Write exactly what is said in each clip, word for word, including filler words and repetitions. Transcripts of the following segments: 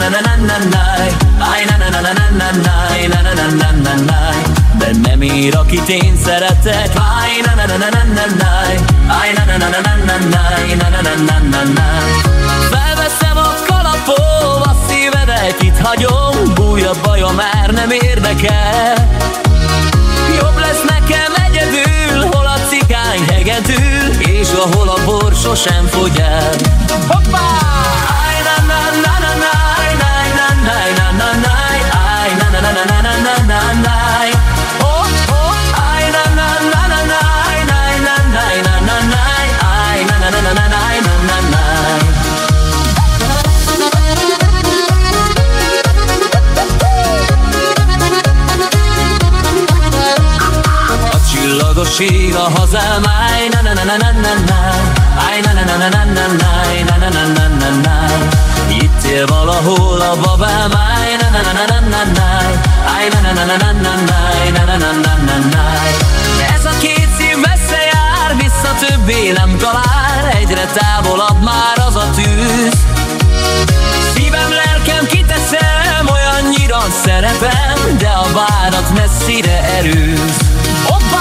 de nem ér, akit én szeretek. Felveszem a kalapom, a szívedet itt hagyom, újabb baja már nem érdekel. Jobb lesz nekem egyedül, hol a cigány hegedül, és ahol a bor sosem fogy el. Hoppá! Csillagos ég a hazám, áj, na na na na na na na, áj, na na na na na na na, na na na na na. Itt él valahol a babám, áj, na na na na na na na, áj, na na na na na na na, na na na na na. Ez a két szív messze jár, vissza többé nem talál, egyre távolabb már az a tűz. Szívem, lelkem kiteszem, olyannyira szerepem, de a várat messzire erőz. Hoppá!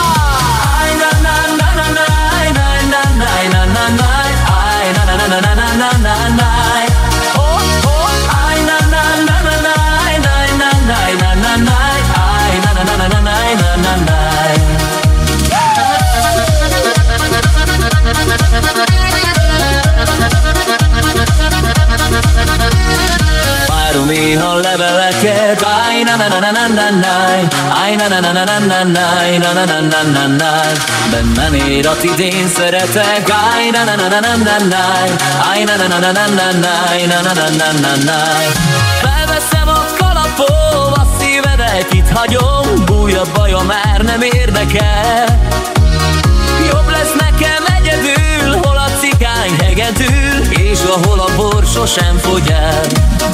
Várom néha leveleket, áj, na na na na na na na, áj, na na na na na na na, na na na na na na. Bennem ér, akit én szeretek, áj, na na na na na na na, áj, na na na na na na na, na na na na na. Felveszem a kalapom, a szívedet itt hagyom, újabb baja már nem érdekel. Jobb lesz nekem egyedül, hol a cigány hegedül, és ahol a bor sosem fogy el.